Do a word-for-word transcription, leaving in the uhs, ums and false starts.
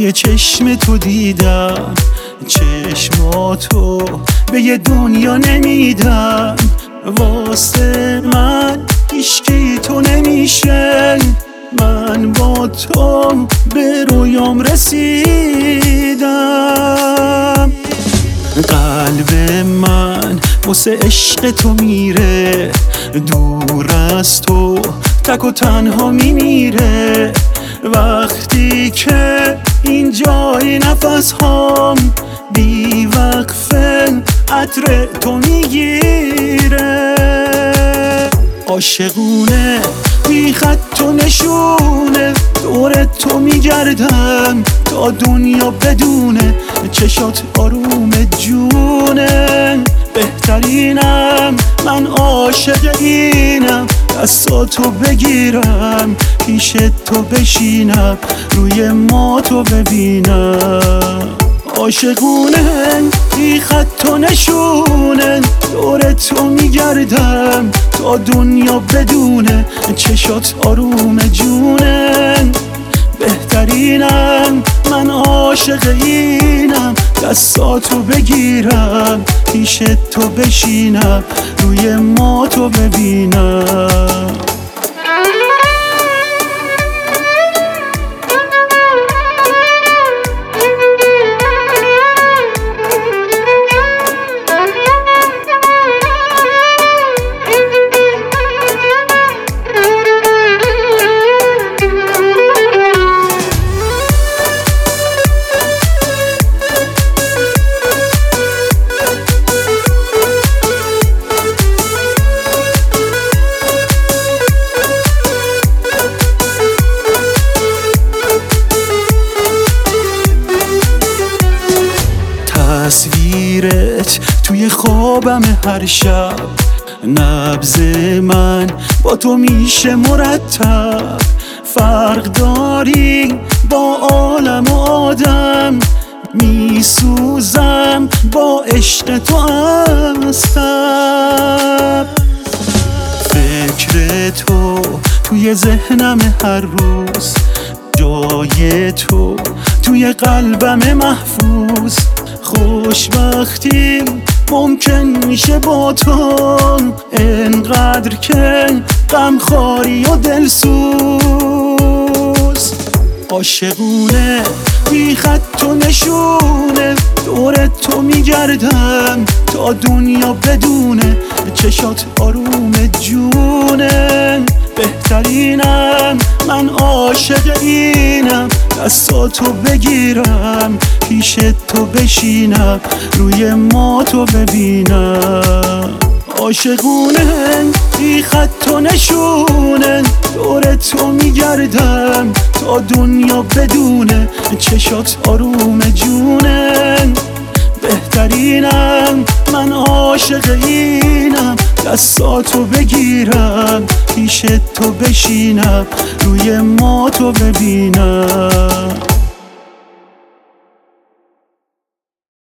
توی چشم تو دیدم، چشماتو به یه دنیا نمیدم. واسه من هیچکی تو نمیشه، من با تو به رویام رسیدم. قلب من واسه عشق تو میره، دور از تو تک و تنها میمیره. وقتی که اینجای نفس هام بی وقفه عطر تو میگیره. عاشقونه بی خط و نشونه، دور تو میگردم تا دنیا بدونه. چشات آروم جونه، بهترینم من عاشق اینم. دستاتو بگیرم پیش تو بشینم، روی ما تو ببینم. عاشقونه بی خط و نشونه، دور تو میگردم تا دنیا بدونه. چشات آروم جونه، بهترینم من عاشق اینم. دستاتو بگیرم پیش تو بشینم، روی ما تو ببینم. تصویرت توی خوابم هر شب، نبض من با تو میشه مرتب. فرق داری با عالم و آدم، میسوزم با عشق تو هستم. فکر تو توی ذهنم هر روز، جای تو توی قلبم محفوظ. خوشبختی ممکن میشه با تو، انقدر که غمخواری و دلسوز. عاشقونه بی خط و نشونه، دور تو میگردم تا دنیا بدونه. چشات آروم جونه، بهترینم من عاشق اینم. دستاتو بگیرم پیش تو بشینم، روی ما تو ببینم. عاشقونه بی خط و نشونه، دور تو میگردم تا دنیا بدونه. چشات آروم جونه، بهترینم من عاشق اینم. دستاتو بگیرم پیش تو بشینم، روی ما تو ببینم.